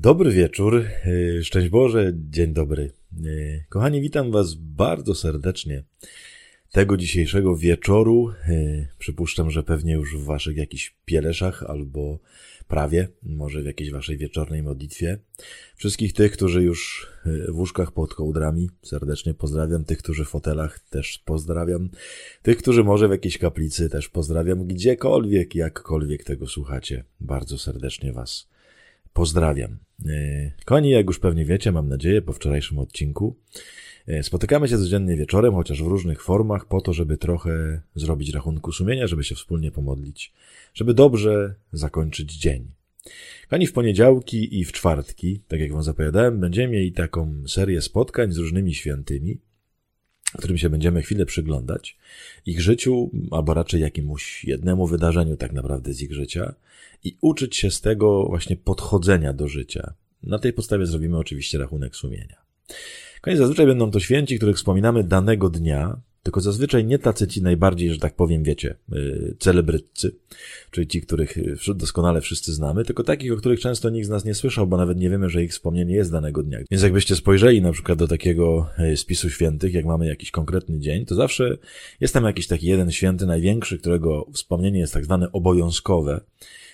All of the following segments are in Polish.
Dobry wieczór, szczęść Boże, dzień dobry. Kochani, witam Was bardzo serdecznie tego dzisiejszego wieczoru. Przypuszczam, że pewnie już w Waszych jakichś pieleszach albo prawie, może w jakiejś Waszej wieczornej modlitwie. Wszystkich tych, którzy już w łóżkach pod kołdrami, serdecznie pozdrawiam. Tych, którzy w fotelach, też pozdrawiam. Tych, którzy może w jakiejś kaplicy, też pozdrawiam. Gdziekolwiek, jakkolwiek tego słuchacie, bardzo serdecznie Was pozdrawiam. Kochani, jak już pewnie wiecie, mam nadzieję, po wczorajszym odcinku spotykamy się codziennie wieczorem, chociaż w różnych formach, po to, żeby trochę zrobić rachunku sumienia, żeby się wspólnie pomodlić, żeby dobrze zakończyć dzień. Kochani, w poniedziałki i w czwartki, tak jak Wam zapowiadałem, będziemy mieli taką serię spotkań z różnymi świętymi, którym się będziemy chwilę przyglądać, ich życiu, albo raczej jakiemuś jednemu wydarzeniu tak naprawdę z ich życia i uczyć się z tego właśnie podchodzenia do życia. Na tej podstawie zrobimy oczywiście rachunek sumienia. Koniec, zazwyczaj będą to święci, których wspominamy danego dnia, tylko zazwyczaj nie tacy ci najbardziej, że tak powiem, wiecie, celebrytcy, czyli ci, których doskonale wszyscy znamy, tylko takich, o których często nikt z nas nie słyszał, bo nawet nie wiemy, że ich wspomnienie jest danego dnia. Więc jakbyście spojrzeli na przykład do takiego spisu świętych, jak mamy jakiś konkretny dzień, to zawsze jest tam jakiś taki jeden święty największy, którego wspomnienie jest tak zwane obowiązkowe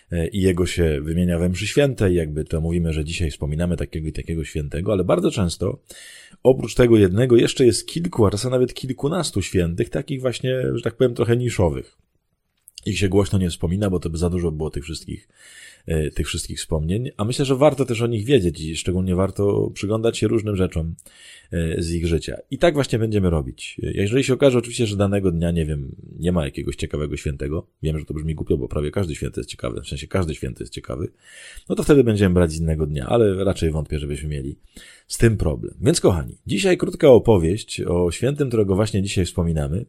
i jego się wymienia we mszy świętej, jakby to mówimy, że dzisiaj wspominamy takiego i takiego świętego, ale bardzo często oprócz tego jednego jeszcze jest kilku, a czasem nawet kilkunastu świętych, takich właśnie, że tak powiem, trochę niszowych. Ich się głośno nie wspomina, bo to by za dużo było tych wszystkich wspomnień, a myślę, że warto też o nich wiedzieć i szczególnie warto przyglądać się różnym rzeczom z ich życia. I tak właśnie będziemy robić. Jeżeli się okaże oczywiście, że danego dnia, nie wiem, nie ma jakiegoś ciekawego świętego, wiem, że to brzmi głupio, bo prawie każdy święty jest ciekawy, w sensie każdy święty jest ciekawy, no to wtedy będziemy brać z innego dnia, ale raczej wątpię, żebyśmy mieli z tym problem. Więc kochani, dzisiaj krótka opowieść o świętym, którego właśnie dzisiaj wspominamy,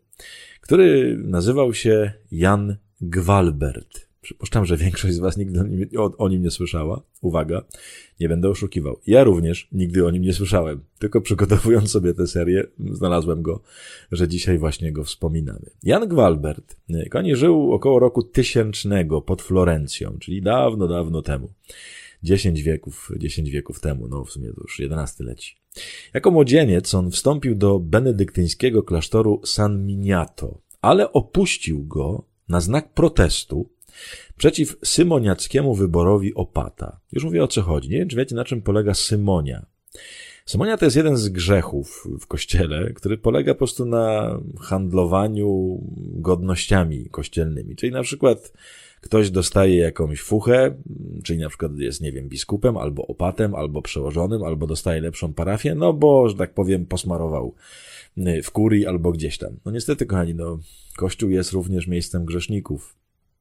który nazywał się Jan Gwalbert. Przypuszczam, że większość z Was nigdy o nim nie słyszała. Uwaga, nie będę oszukiwał. Ja również nigdy o nim nie słyszałem. Tylko przygotowując sobie tę serię, znalazłem go, że dzisiaj właśnie go wspominamy. Jan Gwalbert, kochani, żył około roku 1000 pod Florencją, czyli dawno, dawno temu. 10 wieków temu, no w sumie to już 11 leci. Jako młodzieniec on wstąpił do benedyktyńskiego klasztoru San Miniato, ale opuścił go na znak protestu przeciw symoniackiemu wyborowi opata. Już mówię, o co chodzi. Nie wiem, czy wiecie, na czym polega symonia. Symonia to jest jeden z grzechów w Kościele, który polega po prostu na handlowaniu godnościami kościelnymi. Czyli na przykład ktoś dostaje jakąś fuchę, czyli na przykład jest, nie wiem, biskupem, albo opatem, albo przełożonym, albo dostaje lepszą parafię, no bo, że tak powiem, posmarował w kurii albo gdzieś tam. No niestety, kochani, no Kościół jest również miejscem grzeszników.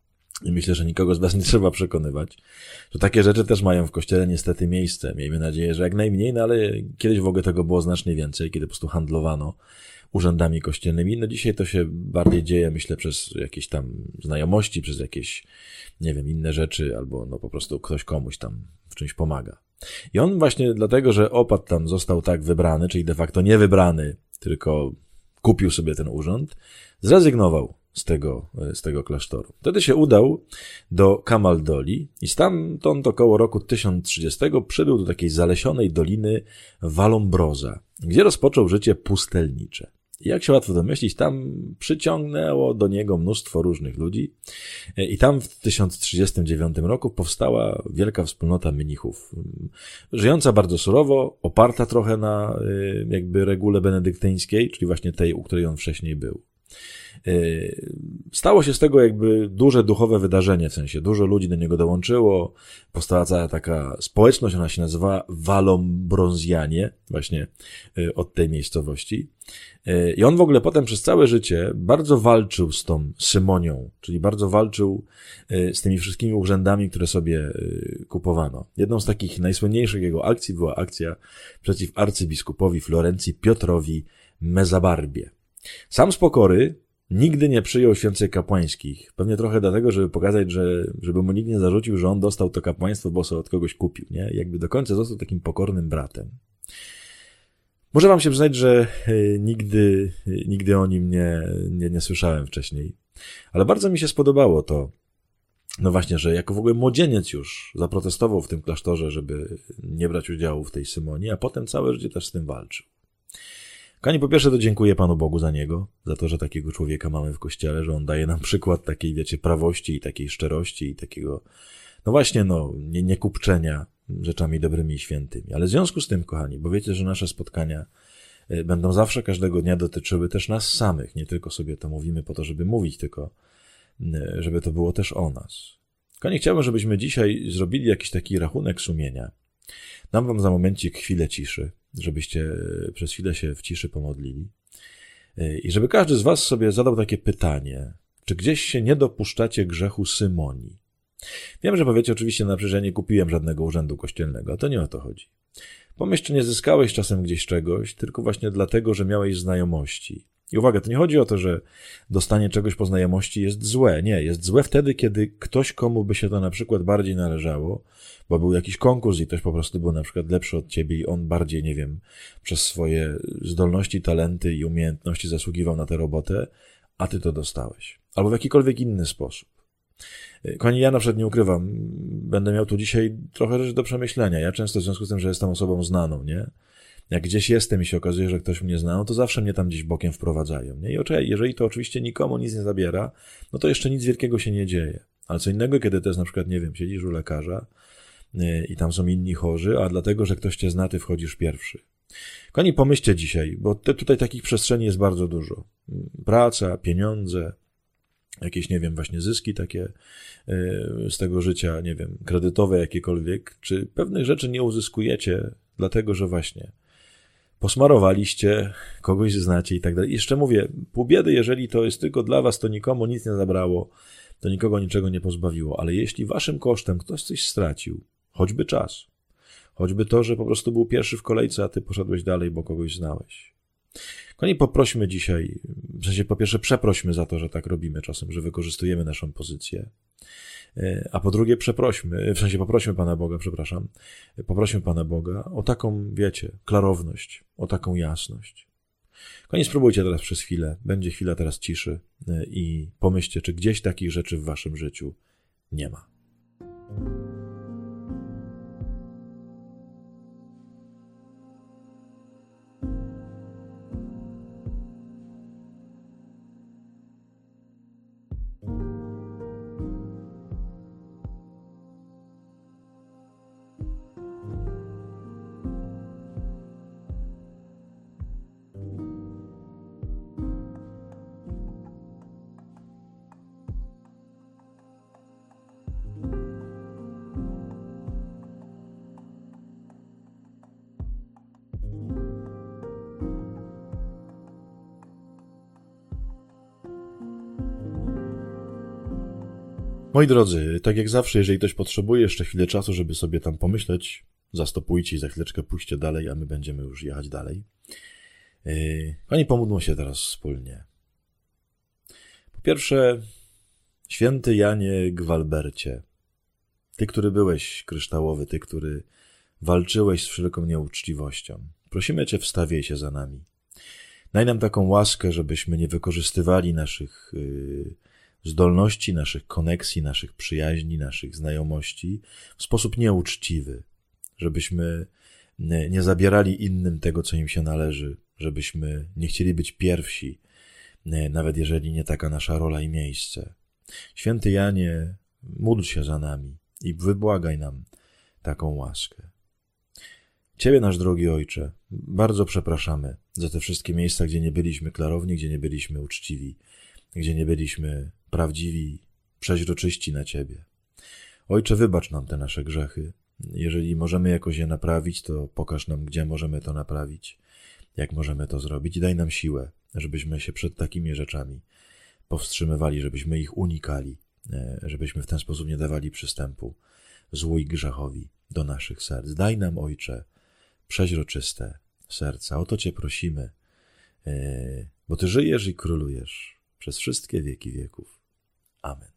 I myślę, że nikogo z Was nie trzeba przekonywać, że takie rzeczy też mają w Kościele niestety miejsce. Miejmy nadzieję, że jak najmniej, no ale kiedyś w ogóle tego było znacznie więcej, kiedy po prostu handlowano urzędami kościelnymi. No dzisiaj to się bardziej dzieje, myślę, przez jakieś tam znajomości, przez jakieś, nie wiem, inne rzeczy, albo no po prostu ktoś komuś tam w czymś pomaga. I on właśnie dlatego, że opat tam został tak wybrany, czyli de facto nie wybrany, tylko kupił sobie ten urząd, zrezygnował z tego klasztoru. Wtedy się udał do Camaldoli i stamtąd około roku 1030 przybył do takiej zalesionej doliny Vallombrosa, gdzie rozpoczął życie pustelnicze. I jak się łatwo domyślić, tam przyciągnęło do niego mnóstwo różnych ludzi i tam w 1039 roku powstała wielka wspólnota mnichów, żyjąca bardzo surowo, oparta trochę na jakby regule benedyktyńskiej, czyli właśnie tej, u której on wcześniej był. Stało się z tego jakby duże duchowe wydarzenie, w sensie dużo ludzi do niego dołączyło, powstała cała taka społeczność, ona się nazywała Vallombronsianie, właśnie od tej miejscowości. I on w ogóle potem przez całe życie bardzo walczył z tą Symonią, czyli bardzo walczył z tymi wszystkimi urzędami, które sobie kupowano. Jedną z takich najsłynniejszych jego akcji była akcja przeciw arcybiskupowi Florencji Piotrowi Mezabarbie. Sam z pokory nigdy nie przyjął święceń kapłańskich. Pewnie trochę dlatego, żeby pokazać, żeby mu nikt nie zarzucił, że on dostał to kapłaństwo, bo sobie od kogoś kupił, nie? Jakby do końca został takim pokornym bratem. Muszę wam się przyznać, że nigdy o nim nie słyszałem wcześniej. Ale bardzo mi się spodobało to, no właśnie, że jako w ogóle młodzieniec już zaprotestował w tym klasztorze, żeby nie brać udziału w tej symonii, a potem całe życie też z tym walczył. Kochani, po pierwsze to dziękuję Panu Bogu za niego, za to, że takiego człowieka mamy w Kościele, że on daje nam przykład takiej, wiecie, prawości i takiej szczerości i takiego, no właśnie, nie kupczenia rzeczami dobrymi i świętymi. Ale w związku z tym, kochani, bo wiecie, że nasze spotkania będą zawsze każdego dnia dotyczyły też nas samych, nie tylko sobie to mówimy po to, żeby mówić, tylko żeby to było też o nas. Kochani, chciałbym, żebyśmy dzisiaj zrobili jakiś taki rachunek sumienia. Dam wam za momencik chwilę ciszy, żebyście przez chwilę się w ciszy pomodlili i żeby każdy z was sobie zadał takie pytanie, czy gdzieś się nie dopuszczacie grzechu symonii. Wiem, że powiecie oczywiście, że ja nie kupiłem żadnego urzędu kościelnego, a to nie o to chodzi. Pomyśl, czy nie zyskałeś czasem gdzieś czegoś, tylko właśnie dlatego, że miałeś znajomości. I uwaga, to nie chodzi o to, że dostanie czegoś po znajomości jest złe. Nie, jest złe wtedy, kiedy ktoś, komu by się to na przykład bardziej należało, bo był jakiś konkurs i ktoś po prostu był na przykład lepszy od ciebie i on bardziej, nie wiem, przez swoje zdolności, talenty i umiejętności zasługiwał na tę robotę, a ty to dostałeś. Albo w jakikolwiek inny sposób. Kochani, ja na przykład nie ukrywam, będę miał tu dzisiaj trochę rzeczy do przemyślenia. Ja często w związku z tym, że jestem osobą znaną, nie? Jak gdzieś jestem i się okazuje, że ktoś mnie zna, no to zawsze mnie tam gdzieś bokiem wprowadzają, nie? I jeżeli to oczywiście nikomu nic nie zabiera, no to jeszcze nic wielkiego się nie dzieje. Ale co innego, kiedy to jest na przykład, nie wiem, siedzisz u lekarza i tam są inni chorzy, a dlatego, że ktoś cię zna, ty wchodzisz pierwszy. Kochani, pomyślcie dzisiaj, bo tutaj takich przestrzeni jest bardzo dużo. Praca, pieniądze, jakieś, nie wiem, właśnie zyski takie z tego życia, nie wiem, kredytowe jakiekolwiek, czy pewnych rzeczy nie uzyskujecie, dlatego, że właśnie posmarowaliście, kogoś znacie i tak dalej. Jeszcze mówię, pół biedy, jeżeli to jest tylko dla was, to nikomu nic nie zabrało, to nikogo niczego nie pozbawiło, ale jeśli waszym kosztem ktoś coś stracił, choćby czas, choćby to, że po prostu był pierwszy w kolejce, a ty poszedłeś dalej, bo kogoś znałeś. Kochani, poprośmy dzisiaj, w sensie po pierwsze przeprośmy za to, że tak robimy czasem, że wykorzystujemy naszą pozycję, a po drugie poprośmy Pana Boga, poprośmy Pana Boga o taką, wiecie, klarowność, o taką jasność. Kochani, spróbujcie teraz przez chwilę, będzie chwila teraz ciszy i pomyślcie, czy gdzieś takich rzeczy w waszym życiu nie ma. Moi drodzy, tak jak zawsze, jeżeli ktoś potrzebuje jeszcze chwilę czasu, żeby sobie tam pomyśleć, zastopujcie i za chwileczkę pójście dalej, a my będziemy już jechać dalej. Kochani, pomódlmy się teraz wspólnie. Po pierwsze, święty Janie Gwalbercie, ty, który byłeś kryształowy, ty, który walczyłeś z wszelką nieuczciwością, prosimy cię, wstawiaj się za nami. Daj nam taką łaskę, żebyśmy nie wykorzystywali naszych zdolności, naszych koneksji, naszych przyjaźni, naszych znajomości w sposób nieuczciwy, żebyśmy nie zabierali innym tego, co im się należy, żebyśmy nie chcieli być pierwsi, nawet jeżeli nie taka nasza rola i miejsce. Święty Janie, módl się za nami i wybłagaj nam taką łaskę. Ciebie, nasz drogi Ojcze, bardzo przepraszamy za te wszystkie miejsca, gdzie nie byliśmy klarowni, gdzie nie byliśmy uczciwi, gdzie nie byliśmy prawdziwi, przeźroczyści na Ciebie. Ojcze, wybacz nam te nasze grzechy. Jeżeli możemy jakoś je naprawić, to pokaż nam, gdzie możemy to naprawić, jak możemy to zrobić i daj nam siłę, żebyśmy się przed takimi rzeczami powstrzymywali, żebyśmy ich unikali, żebyśmy w ten sposób nie dawali przystępu złu i grzechowi do naszych serc. Daj nam, Ojcze, przeźroczyste serca. O to Cię prosimy, bo Ty żyjesz i królujesz przez wszystkie wieki wieków. Amen.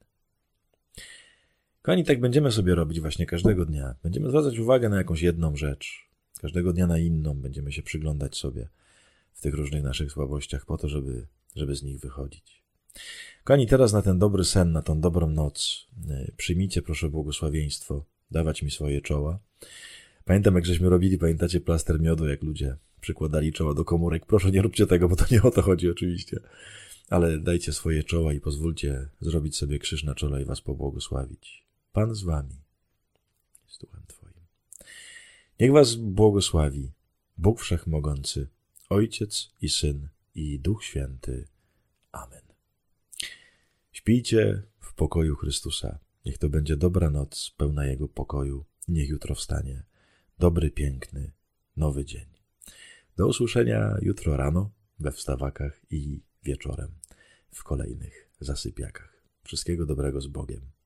Kochani, tak będziemy sobie robić właśnie każdego dnia. Będziemy zwracać uwagę na jakąś jedną rzecz. Każdego dnia na inną będziemy się przyglądać sobie w tych różnych naszych słabościach po to, żeby z nich wychodzić. Kochani, teraz na ten dobry sen, na tą dobrą noc przyjmijcie proszę błogosławieństwo, dawać mi swoje czoła. Pamiętam, jak żeśmy robili, pamiętacie, plaster miodu, jak ludzie przykładali czoła do komórek. Proszę, nie róbcie tego, bo to nie o to chodzi oczywiście. Ale dajcie swoje czoła i pozwólcie zrobić sobie krzyż na czole i was pobłogosławić. Pan z wami, z duchem twoim. Niech was błogosławi Bóg Wszechmogący, Ojciec i Syn i Duch Święty. Amen. Śpijcie w pokoju Chrystusa. Niech to będzie dobra noc, pełna Jego pokoju. Niech jutro wstanie dobry, piękny, nowy dzień. Do usłyszenia jutro rano we wstawakach i wieczorem w kolejnych zasypiakach. Wszystkiego dobrego z Bogiem.